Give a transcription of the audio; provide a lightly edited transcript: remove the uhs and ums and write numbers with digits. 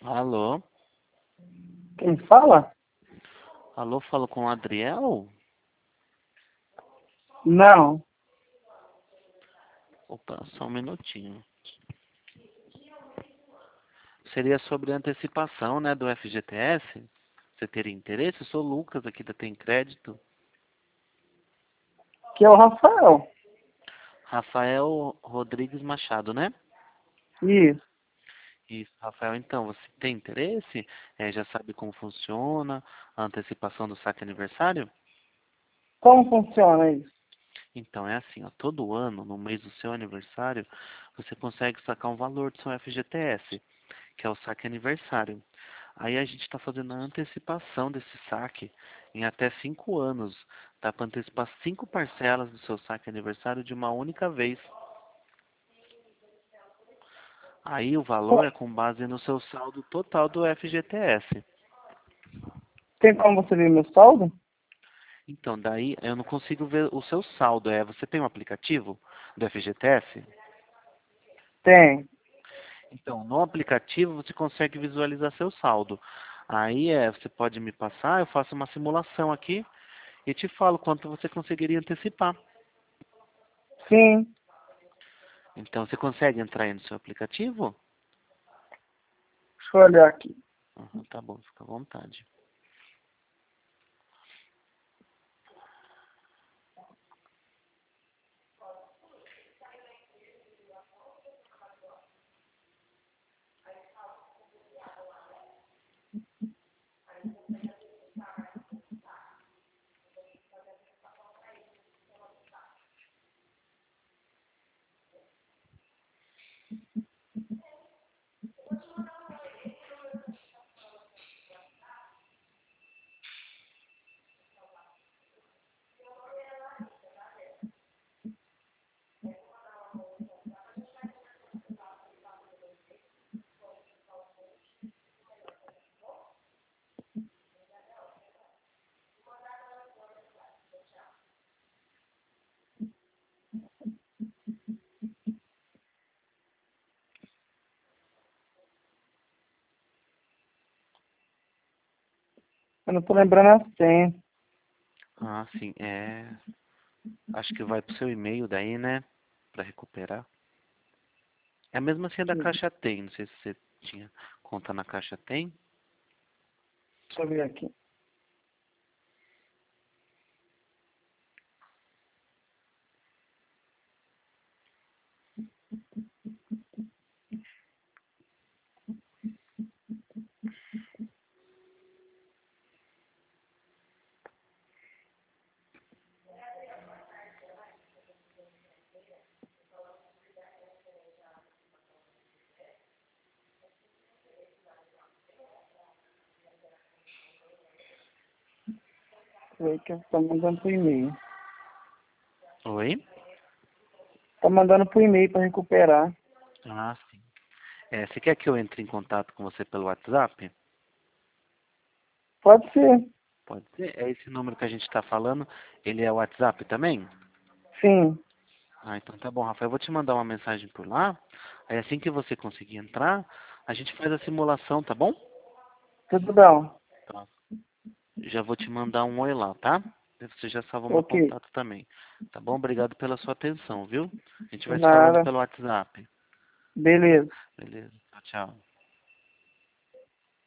Alô? Quem fala? Alô, falo com o Adriel? Não. Opa, só um minutinho. Seria sobre antecipação, né, do FGTS? Você teria interesse? Eu sou o Lucas aqui da Tem Crédito. Que é o Rafael. Rafael Rodrigues Machado, né? Isso. Isso, Rafael, então, você tem interesse? Já sabe como funciona a antecipação do saque aniversário? Como funciona isso? Então, é assim, ó, todo ano, no mês do seu aniversário, você consegue sacar um valor do seu FGTS, que é o saque aniversário. Aí a gente está fazendo a antecipação desse saque em até 5 anos. Dá para antecipar 5 parcelas do seu saque aniversário de uma única vez. Aí o valor é com base no seu saldo total do FGTS. Tem como você ver meu saldo? Então, daí eu não consigo ver o seu saldo. Você tem um aplicativo do FGTS? Tem. Então, no aplicativo você consegue visualizar seu saldo. Aí você pode me passar, eu faço uma simulação aqui e te falo quanto você conseguiria antecipar. Sim. Então, você consegue entrar aí no seu aplicativo? Deixa eu olhar aqui. Tá bom, fica à vontade. Eu não tô lembrando a senha. Ah, sim, acho que vai pro seu e-mail daí, né? Pra recuperar. É a mesma senha da Caixa Tem. Não sei se você tinha conta na Caixa Tem. Deixa eu ver aqui. Deixa eu ver que eu tô mandando pro e-mail. Oi? Tá mandando pro e-mail pra recuperar. Ah, sim. Você quer que eu entre em contato com você pelo WhatsApp? Pode ser. Pode ser. É esse número que a gente está falando. Ele é o WhatsApp também? Sim. Ah, então tá bom, Rafael. Eu vou te mandar uma mensagem por lá. Aí assim que você conseguir entrar, a gente faz a simulação, tá bom? Tudo bom. Tá. Já vou te mandar um oi lá, tá? Você já salvou meu Ok. contato também. Tá bom? Obrigado pela sua atenção, viu? A gente De vai se falando nada. pelo WhatsApp. Beleza. Beleza. Tchau, tchau.